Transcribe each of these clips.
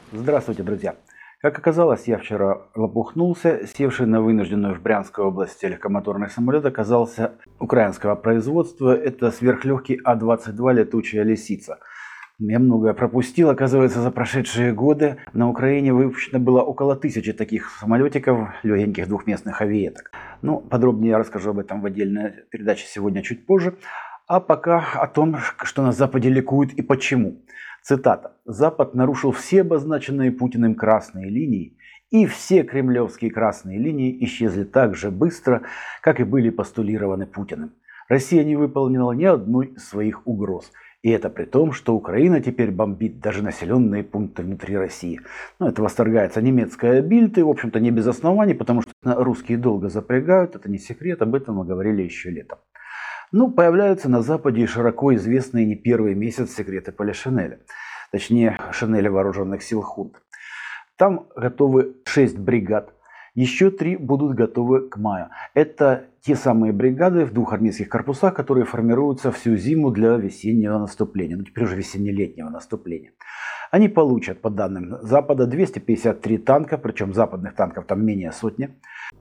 Здравствуйте, друзья! Как оказалось, я вчера лопухнулся. Севший на вынужденную в Брянской области легкомоторный самолет оказался украинского производства. Это сверхлегкий А-22 «Летучая лисица». Я многое пропустил, оказывается, за прошедшие годы. На Украине выпущено было около 1000 таких самолетиков, легеньких двухместных авиеток. Ну, подробнее я расскажу об этом в отдельной передаче сегодня чуть позже. А пока о том, что на Западе ликуют и почему. Цитата. «Запад нарушил все обозначенные Путиным красные линии, и все кремлевские красные линии исчезли так же быстро, как и были постулированы Путиным. Россия не выполнила ни одной из своих угроз. И это при том, что Украина теперь бомбит даже населенные пункты внутри России». Ну, это восторгается немецкая Бильд, и, в общем-то, не без оснований, потому что русские долго запрягают, это не секрет, об этом мы говорили еще летом. Ну, появляются на Западе широко известные не первый месяц секреты Полишинеля. Точнее, Шинеля вооруженных сил хунты. Там готовы 6 бригад. Еще 3 будут готовы к маю. Это те самые бригады в 2 армейских корпусах, которые формируются всю зиму для весеннего наступления. Ну, теперь уже весенне-летнего наступления. Они получат, по данным Запада, 253 танка, причем западных танков там менее сотни,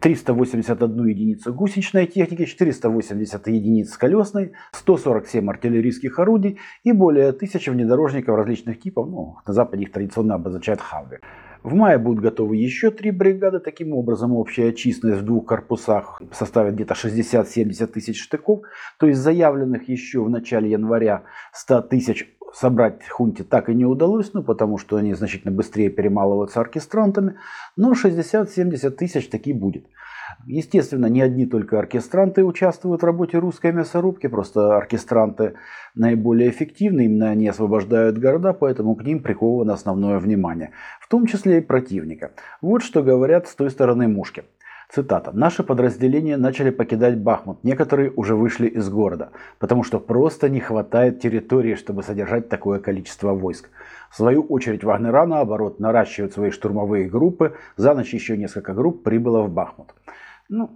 381 единицу гусеничной техники, 480 единиц колесной, 147 артиллерийских орудий и более 1000 внедорожников различных типов. Ну, на Западе их традиционно обозначают «Хамвер». В мае будут готовы еще 3 бригады. Таким образом, общая численность в 2 корпусах составит где-то 60-70 тысяч штыков. То есть заявленных еще в начале января 100 тысяч собрать хунте так и не удалось, ну, потому что они значительно быстрее перемалываются оркестрантами. Но 60-70 тысяч таки будет. Естественно, не одни только оркестранты участвуют в работе русской мясорубки, просто оркестранты наиболее эффективны, именно они освобождают города, поэтому к ним приковано основное внимание, в том числе и противника. Вот что говорят с той стороны мушки. Цитата. «Наши подразделения начали покидать Бахмут. Некоторые уже вышли из города, потому что просто не хватает территории, чтобы содержать такое количество войск. В свою очередь Вагнера, наоборот, наращивают свои штурмовые группы. За ночь еще несколько групп прибыло в Бахмут». Ну,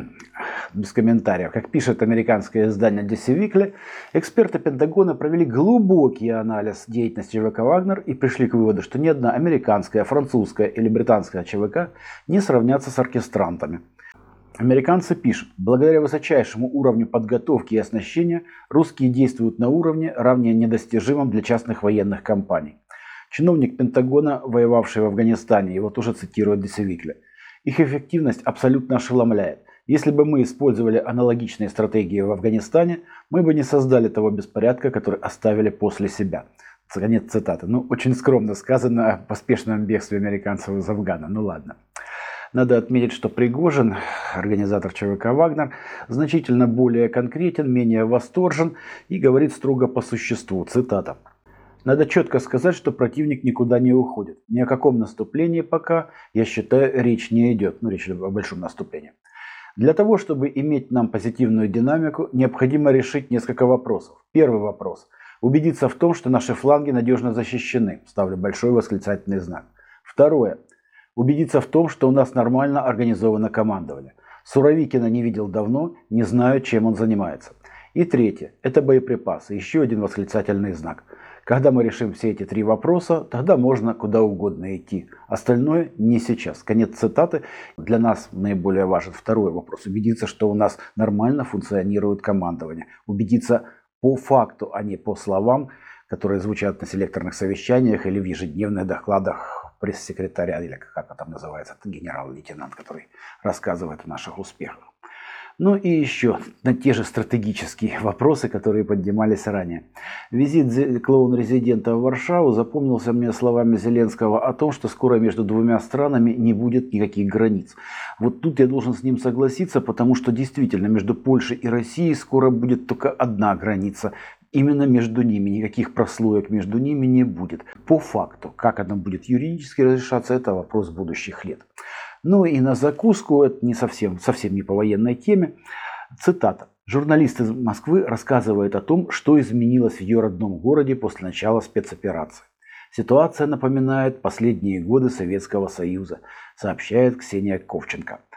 без комментариев. Как пишет американское издание Die Weekly, эксперты Пентагона провели глубокий анализ деятельности ЧВК «Вагнер» и пришли к выводу, что ни одна американская, французская или британская ЧВК не сравнятся с оркестрантами. Американцы пишут, благодаря высочайшему уровню подготовки и оснащения, русские действуют на уровне, равне недостижимом для частных военных компаний. Чиновник Пентагона, воевавший в Афганистане, его тоже цитирует Die Weekly. Их эффективность абсолютно ошеломляет. Если бы мы использовали аналогичные стратегии в Афганистане, мы бы не создали того беспорядка, который оставили после себя. Конец цитаты. Ну, очень скромно сказано о поспешном бегстве американцев из Афгана. Ну ладно. Надо отметить, что Пригожин, организатор ЧВК «Вагнер», значительно более конкретен, менее восторжен и говорит строго по существу. Цитата. «Надо четко сказать, что противник никуда не уходит. Ни о каком наступлении пока, я считаю, речь не идет». Ну, речь о большом наступлении. Для того, чтобы иметь нам позитивную динамику, необходимо решить несколько вопросов. Первый вопрос. Убедиться в том, что наши фланги надежно защищены. Ставлю большой восклицательный знак. Второе. Убедиться в том, что у нас нормально организовано командование. Суровикина не видел давно, не знаю, чем он занимается. И третье. Это боеприпасы. Еще один восклицательный знак. Когда мы решим все эти 3 вопроса, тогда можно куда угодно идти. Остальное не сейчас. Конец цитаты. Для нас наиболее важен второй вопрос. Убедиться, что у нас нормально функционирует командование. Убедиться по факту, а не по словам, которые звучат на селекторных совещаниях или в ежедневных докладах пресс-секретаря, или как это называется, это генерал-лейтенант, который рассказывает о наших успехах. Ну и еще на те же стратегические вопросы, которые поднимались ранее. Визит клоун-резидента в Варшаву запомнился мне словами Зеленского о том, что скоро между 2 странами не будет никаких границ. Вот тут я должен с ним согласиться, потому что действительно между Польшей и Россией скоро будет только одна граница. Именно между ними, никаких прослоек между ними не будет. По факту, как она будет юридически разрешаться, это вопрос будущих лет. Ну и на закуску, это не совсем не по военной теме, цитата. Журналист из Москвы рассказывает о том, что изменилось в ее родном городе после начала спецоперации. Ситуация напоминает последние годы Советского Союза, сообщает Ксения Ковченко.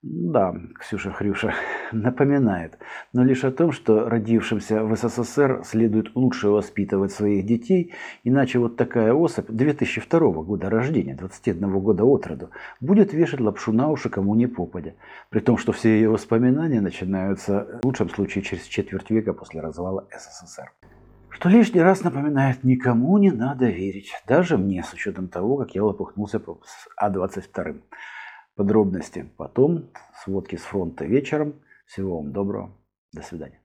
Да, Ксюша Хрюша напоминает, но лишь о том, что родившимся в СССР следует лучше воспитывать своих детей, иначе вот такая особь 2002 года рождения, 21 года от роду, будет вешать лапшу на уши кому ни попадя, при том, что все ее воспоминания начинаются в лучшем случае через четверть века после развала СССР. Что лишний раз напоминает, никому не надо верить, даже мне, с учетом того, как я лопухнулся с А-22. Подробности потом, сводки с фронта вечером. Всего вам доброго. До свидания.